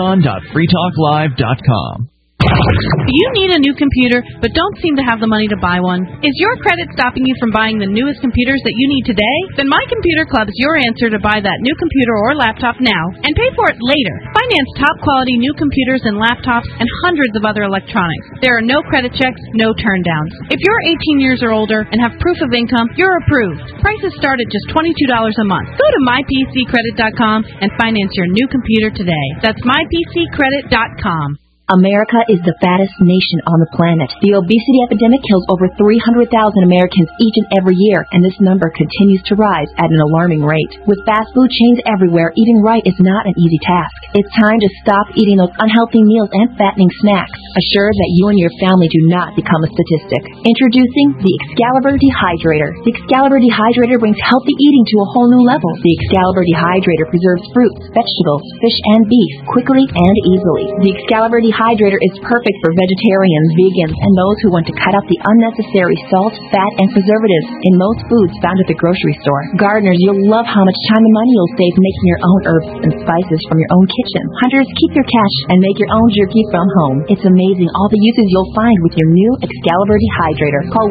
Amazon.freetalklive.com. You need a new computer, but don't seem to have the money to buy one. Is your credit stopping you from buying the newest computers that you need today? Then My Computer Club is your answer to buy that new computer or laptop now and pay for it later. Finance top-quality new computers and laptops and hundreds of other electronics. There are no credit checks, no turndowns. If you're 18 years or older and have proof of income, you're approved. Prices start at just $22 a month. Go to mypccredit.com and finance your new computer today. That's mypccredit.com. America is the fattest nation on the planet. The obesity epidemic kills over 300,000 Americans each and every year, and this number continues to rise at an alarming rate. With fast food chains everywhere, eating right is not an easy task. It's time to stop eating those unhealthy meals and fattening snacks. Assure that you and your family do not become a statistic. Introducing the Excalibur Dehydrator. The Excalibur Dehydrator brings healthy eating to a whole new level. The Excalibur Dehydrator preserves fruits, vegetables, fish, and beef quickly and easily. The Excalibur Dehydrator is perfect for vegetarians, vegans, and those who want to cut out the unnecessary salt, fat, and preservatives in most foods found at the grocery store. Gardeners, you'll love how much time and money you'll save making your own herbs and spices from your own kitchen. Hunters, keep your cash and make your own jerky from home. It's amazing all the uses you'll find with your new Excalibur Dehydrator. Call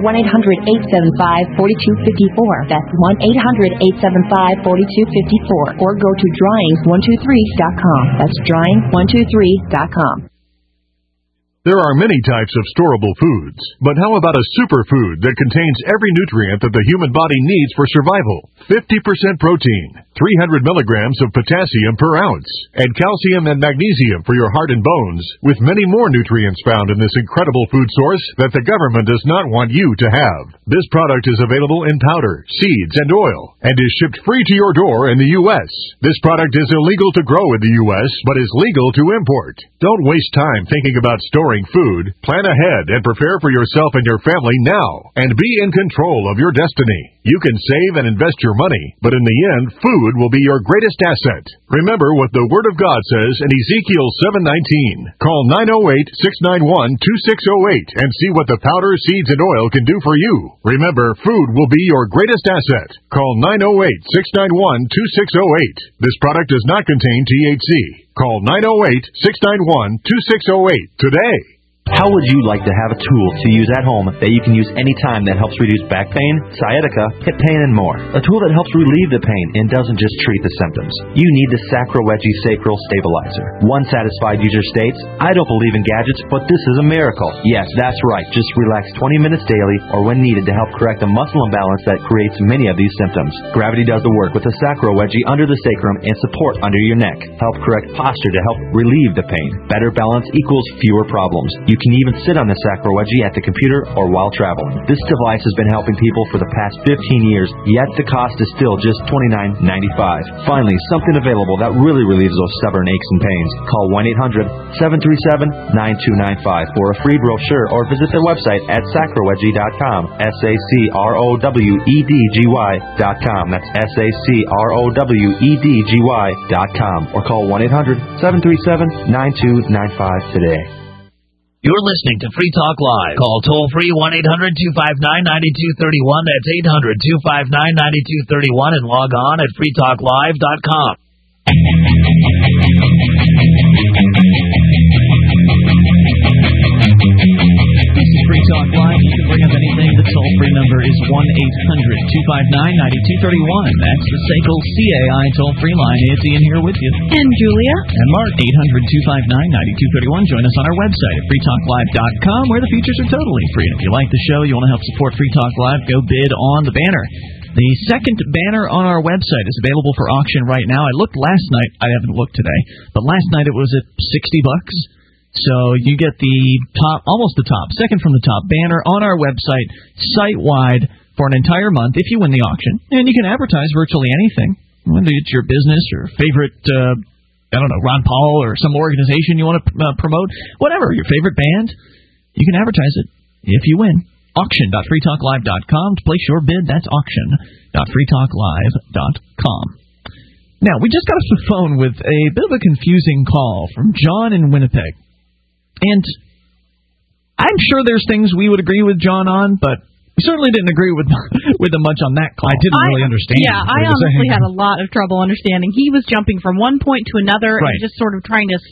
1-800-875-4254. That's 1-800-875-4254. Or go to drying123.com. That's drying123.com. There are many types of storable foods, but how about a superfood that contains every nutrient that the human body needs for survival? 50% protein, 300 milligrams of potassium per ounce, and calcium and magnesium for your heart and bones, with many more nutrients found in this incredible food source that the government does not want you to have. This product is available in powder, seeds, and oil, and is shipped free to your door in the U.S. This product is illegal to grow in the U.S., but is legal to import. Don't waste time thinking about storing food. Plan ahead and prepare for yourself and your family now, and be in control of your destiny. You can save and invest your money, but in the end, food will be your greatest asset. Remember what the Word of God says in Ezekiel 7:19. Call 908-691-2608 and see what the powder, seeds, and oil can do for you. Remember, food will be your greatest asset. Call 908-691-2608. This product does not contain THC. Call 908-691-2608 today. How would you like to have a tool to use at home that you can use anytime that helps reduce back pain, sciatica, hip pain, and more? A tool that helps relieve the pain and doesn't just treat the symptoms. You need the Sacrowegie Sacral Stabilizer. One satisfied user states, "I don't believe in gadgets, but this is a miracle." Yes, that's right. Just relax 20 minutes daily or when needed to help correct a muscle imbalance that creates many of these symptoms. Gravity does the work with the Sacrowegie under the sacrum and support under your neck. Help correct posture to help relieve the pain. Better balance equals fewer problems. You can even sit on the Sacrowegie at the computer or while traveling. This device has been helping people for the past 15 years, yet the cost is still just $29.95. Finally, something available that really relieves those stubborn aches and pains. Call 1-800-737-9295 for a free brochure or visit their website at sacrowegie.com. SACROWEDGY.com. That's SACROWEDGY.com. Or call 1-800-737-9295 today. You're listening to Free Talk Live. Call toll-free 1-800-259-9231. That's 800-259-9231 and log on at freetalklive.com. This is Free Talk Live. You can bring up anything. The toll-free number is 1-800-259-9231. That's the SACL CAI toll-free line. It's Ian here with you. And Julia. And Mark. 800-259-9231. Join us on our website at freetalklive.com, where the features are totally free. If you like the show, you want to help support Free Talk Live, go bid on the banner. The second banner on our website is available for auction right now. I looked last night. I haven't looked today. But last night it was at $60. So you get the top, almost the top, second from the top banner on our website, site-wide, for an entire month if you win the auction. And you can advertise virtually anything, whether it's your business or favorite, Ron Paul or some organization you want to promote, whatever, your favorite band, you can advertise it if you win. Auction.freetalklive.com. To place your bid, that's auction.freetalklive.com. Now, we just got off the phone with a bit of a confusing call from John in Winnipeg. And I'm sure there's things we would agree with John on, but we certainly didn't agree with him much on that call. I didn't really understand. Yeah, I honestly had a lot of trouble understanding. He was jumping from one point to another and just sort of trying to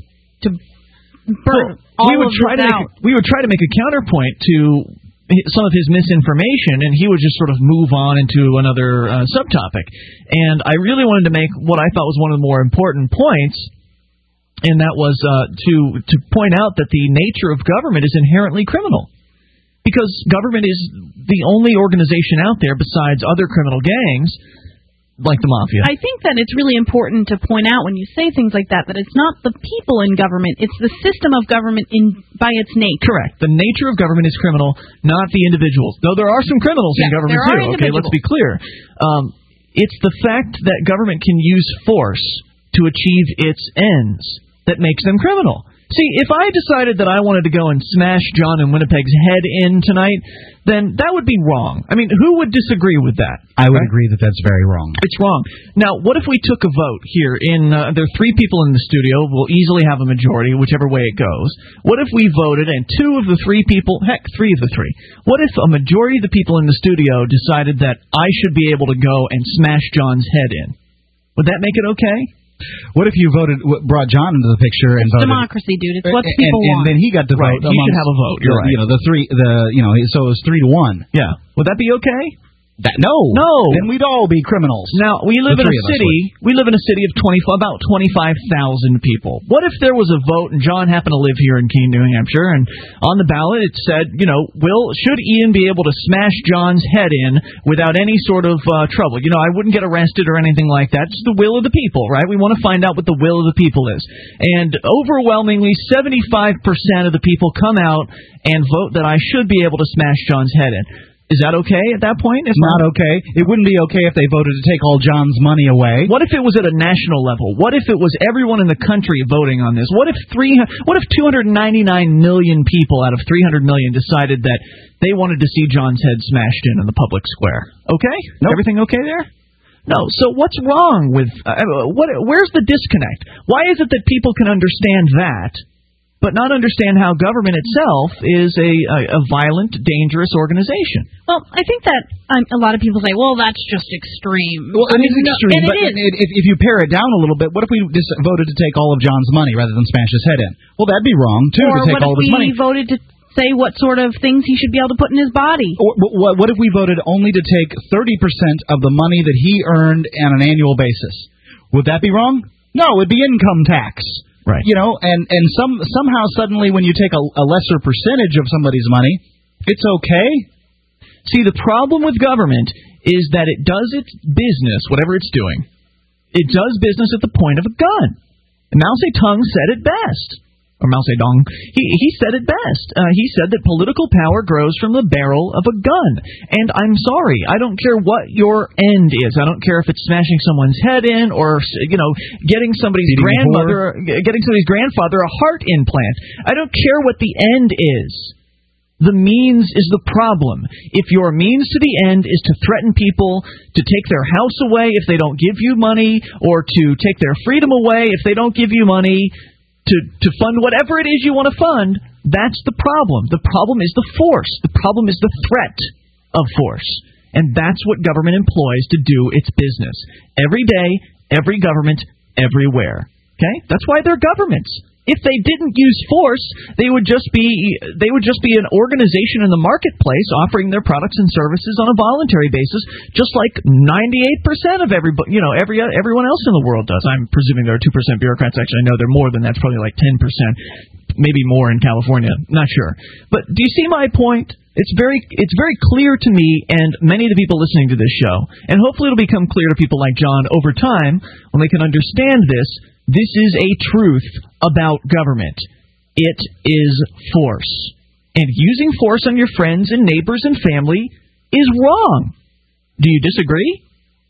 burn all of this out. We would try to make a counterpoint to some of his misinformation, and he would just sort of move on into another subtopic. And I really wanted to make what I thought was one of the more important points, and that was to point out that the nature of government is inherently criminal. Because government is the only organization out there besides other criminal gangs, like the mafia. I think that it's really important to point out when you say things like that it's not the people in government, it's the system of government by its nature. Correct. The nature of government is criminal, not the individuals. Though there are some criminals in government too. Okay, let's be clear. It's the fact that government can use force to achieve its ends that makes them criminal. See, if I decided that I wanted to go and smash John in Winnipeg's head in tonight, then that would be wrong. I mean, who would disagree with that? I would agree that that's very wrong. It's wrong. Now, what if we took a vote here? There are three people in the studio. We'll easily have a majority, whichever way it goes. What if we voted and two of the three people, heck, three of the three, what if a majority of the people in the studio decided that I should be able to go and smash John's head in? Would that make it okay? What if you brought John into the picture and voted? Democracy, dude. It's what people want. And then he got to vote. He should have a vote. You're right. So it was 3-1. Yeah. Would that be okay? No. No. Then we'd all be criminals. Now, we live in a city of about 25,000 people. What if there was a vote, and John happened to live here in Keene, New Hampshire, and on the ballot it said, should Ian be able to smash John's head in without any sort of trouble? I wouldn't get arrested or anything like that. It's the will of the people, right? We want to find out what the will of the people is. And overwhelmingly, 75% of the people come out and vote that I should be able to smash John's head in. Is that okay at that point? It's not okay. It wouldn't be okay if they voted to take all John's money away. What if it was at a national level? What if it was everyone in the country voting on this? What if 299 million people out of 300 million decided that they wanted to see John's head smashed in the public square? Okay? Nope. Everything okay there? No. So what's wrong with where's the disconnect? Why is it that people can understand that but not understand how government itself is a violent, dangerous organization? Well, I think that a lot of people say, well, that's just extreme. Well, it is extreme, but if you pare it down a little bit, what if we just voted to take all of John's money rather than smash his head in? Well, that'd be wrong, too, to take all of his money. Or what if we voted to say what sort of things he should be able to put in his body? What if we voted only to take 30% of the money that he earned on an annual basis? Would that be wrong? No, it'd be income tax. Right. And somehow suddenly when you take a lesser percentage of somebody's money, it's okay. See, the problem with government is that it does its business, whatever it's doing. It does business at the point of a gun. And Mao Zedong said it best. Or Mao Zedong, he said it best. He said that political power grows from the barrel of a gun. And I'm sorry, I don't care what your end is. I don't care if it's smashing someone's head in or, getting somebody's grandfather a heart implant. I don't care what the end is. The means is the problem. If your means to the end is to threaten people to take their house away if they don't give you money, or to take their freedom away if they don't give you money, to fund whatever it is you want to fund, that's the problem. The problem is the force. The problem is the threat of force. And that's what government employs to do its business. Every day, every government, everywhere. Okay? That's why they're governments. If they didn't use force, they would just be an organization in the marketplace offering their products and services on a voluntary basis, just like 98% of everyone else in the world does. I'm presuming there are 2% bureaucrats. Actually, I know there are more than that. It's probably like 10%, maybe more in California. Not sure. But do you see my point? It's very clear to me and many of the people listening to this show, and hopefully it'll become clear to people like John over time when they can understand this. This is a truth about government. It is force. And using force on your friends and neighbors and family is wrong. Do you disagree?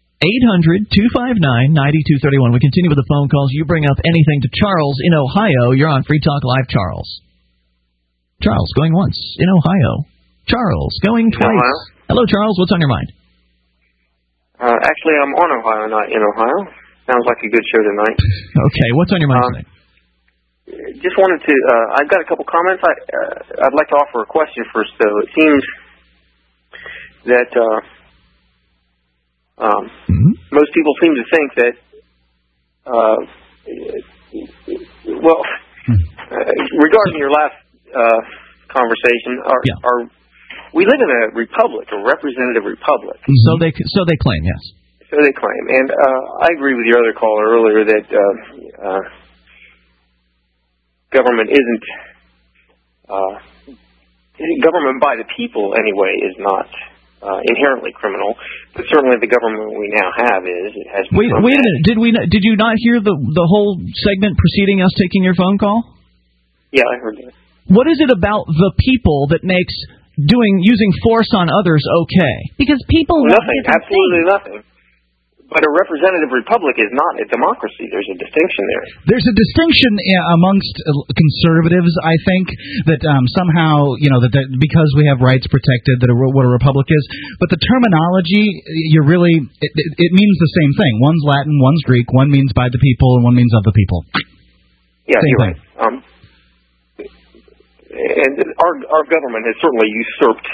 800-259-9231. We continue with the phone calls. You bring up anything to Charles in Ohio. You're on Free Talk Live, Charles. Charles, going once in Ohio. Charles, going twice. Hello, Charles. What's on your mind? Actually, I'm on Ohio, not in Ohio. Sounds like a good show tonight. Okay, what's on your mind tonight? Just wanted to, I've got a couple comments. I'd like to offer a question first, though. It seems that most people seem to think that, regarding your last conversation, we live in a republic, a representative republic. So they claim, yes. So they claim. And I agree with your other caller earlier that government isn't... government by the people, anyway, is not inherently criminal. But certainly the government we now have is. It has wait a minute. Did you not hear the whole segment preceding us taking your phone call? Yeah, I heard that. What is it about the people that makes using force on others okay? Because people... Nothing. Absolutely nothing. But a representative republic is not a democracy. There's a distinction there. There's a distinction amongst conservatives, I think, that somehow, that because we have rights protected, that what a republic is. But the terminology, it means the same thing. One's Latin, one's Greek. One means by the people, and one means of the people. Yeah, you're right. And our government has certainly usurped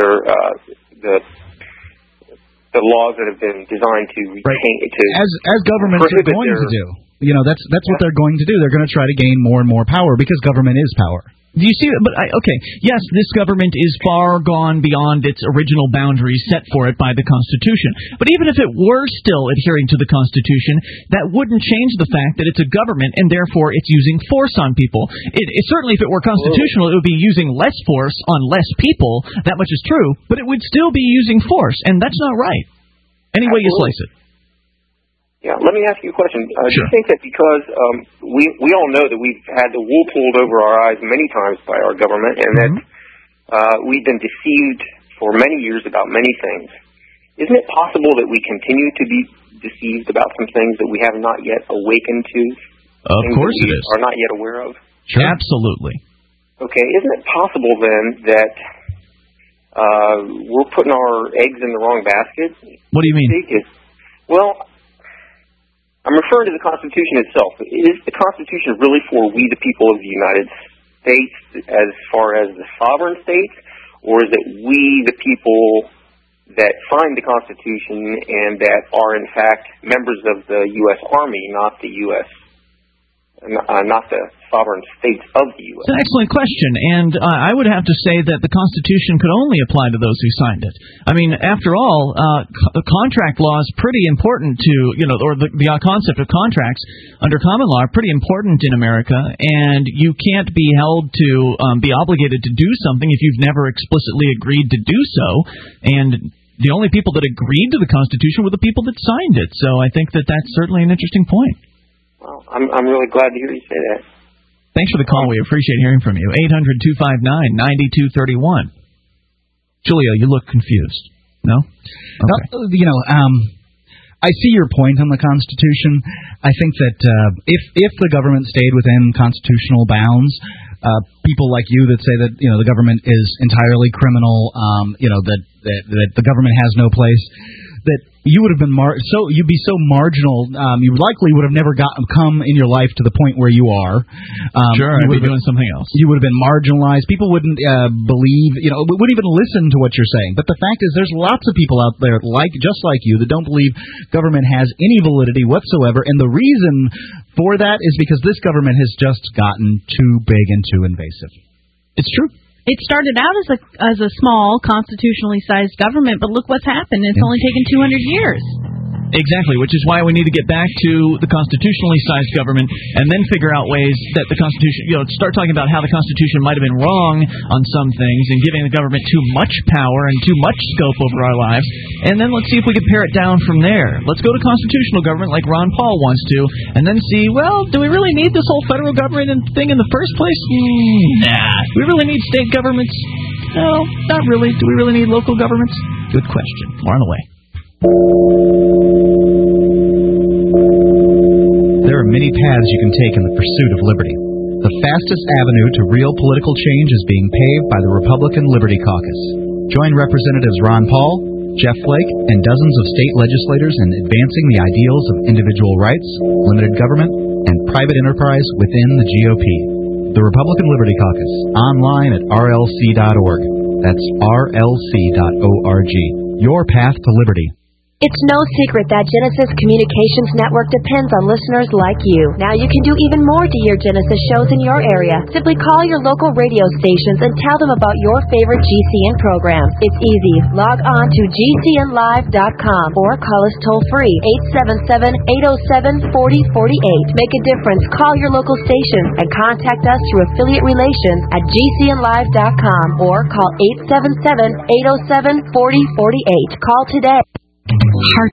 the laws that have been designed to retain as governments are going to do. That's what they're going to do. They're going to try to gain more and more power because government is power. Do you see? But okay, yes, this government is far gone beyond its original boundaries set for it by the Constitution. But even if it were still adhering to the Constitution, that wouldn't change the fact that it's a government and therefore it's using force on people. It certainly, if it were constitutional, it would be using less force on less people. That much is true. But it would still be using force, and that's not right. Any way you slice it. Yeah, let me ask you a question. Sure. Do you think that because we all know that we've had the wool pulled over our eyes many times by our government, and that we've been deceived for many years about many things, isn't it possible that we continue to be deceived about some things that we have not yet awakened to? Of course it is. Are not yet aware of? Sure. Absolutely. Okay, isn't it possible then that we're putting our eggs in the wrong basket? What do you mean? Well, I'm referring to the Constitution itself. Is the Constitution really for we the people of the United States as far as the sovereign states, or is it we the people that signed the Constitution and that are in fact members of the U.S. Army, not the U.S., not the sovereign states of the U.S.? It's an excellent question, and I would have to say that the Constitution could only apply to those who signed it. I mean, after all, contract law is pretty important to, or the concept of contracts under common law are pretty important in America, and you can't be held to be obligated to do something if you've never explicitly agreed to do so, and the only people that agreed to the Constitution were the people that signed it, so I think that that's certainly an interesting point. Well, I'm really glad to hear you say that. Thanks for the call. We appreciate hearing from you. 800-259-9231. Julio, you look confused. No? Okay. I see your point on the Constitution. I think that if the government stayed within constitutional bounds, people like you that say that the government is entirely criminal, that the government has no place, that you would have been you'd be so marginal. You likely would have never come in your life to the point where you are. Sure, I'd be doing something else. You would have been marginalized. People wouldn't believe, wouldn't even listen to what you're saying. But the fact is, there's lots of people out there just like you that don't believe government has any validity whatsoever. And the reason for that is because this government has just gotten too big and too invasive. It's true. It started out as a small, constitutionally sized government, but look what's happened. It's only taken 200 years. Exactly, which is why we need to get back to the constitutionally sized government and then figure out ways that the Constitution, start talking about how the Constitution might have been wrong on some things and giving the government too much power and too much scope over our lives. And then let's see if we can pare it down from there. Let's go to constitutional government like Ron Paul wants to, and then see, well, do we really need this whole federal government thing in the first place? Nah. Do we really need state governments? No, not really. Do we really need local governments? Good question. More on the way. There are many paths you can take in the pursuit of liberty. The fastest avenue to real political change is being paved by the Republican Liberty Caucus. Join Representatives Ron Paul, Jeff Flake, and dozens of state legislators in advancing the ideals of individual rights, limited government, and private enterprise within the GOP. The Republican Liberty Caucus, online at rlc.org. That's rlc.org. Your path to liberty. It's no secret that Genesis Communications Network depends on listeners like you. Now you can do even more to hear Genesis shows in your area. Simply call your local radio stations and tell them about your favorite GCN program. It's easy. Log on to GCNlive.com or call us toll-free, 877-807-4048. Make a difference. Call your local station and contact us through affiliate relations at GCNlive.com or call 877-807-4048. Call today.